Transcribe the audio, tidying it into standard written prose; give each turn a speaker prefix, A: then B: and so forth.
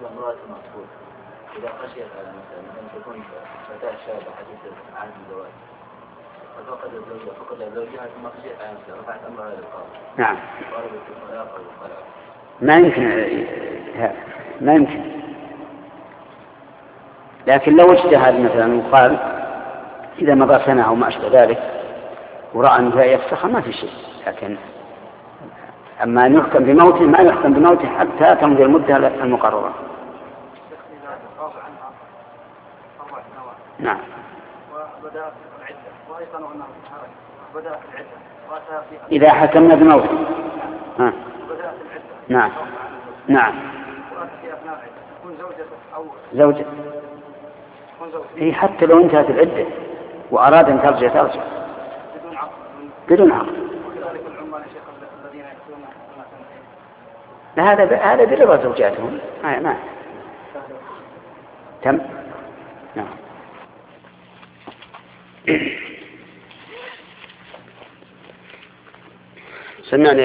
A: بالنسبة لامرأة المقصود إذا خشيت على مثلا تكون فتاة شابة حديثة عن الزواج فقد زوجها ثم خشيت على نفسها رفعت أمرها إلى القاضي.
B: نعم.
A: طالبت الطلاق أو الخلع.
B: ما يمكن. لكن لو اجتهد مثلا وقال إذا مضى سنة أو ما أشبه ذلك ورأى أنه يفسخ ما في شيء، لكن أما أن يحكم بموته ما يحكم بموته حتى تمضي المدة المقررة. نعم.
C: وبدأت العدة وأيقنوا أنه بدأت العدة
B: إذا حكمنا بموته.
C: وبدأت العدة.
B: نعم. نعم.
C: وأتى في أثناء العدة تكون زوجته أو
B: زوجته. هي حتى لو انتهت العدة وأراد أن ترجع بدون عقد.
C: وكذلك العمال الشيخ الذين يأتون
B: هذا برضا زوجاتهم. ما تم. نعم. سمعنا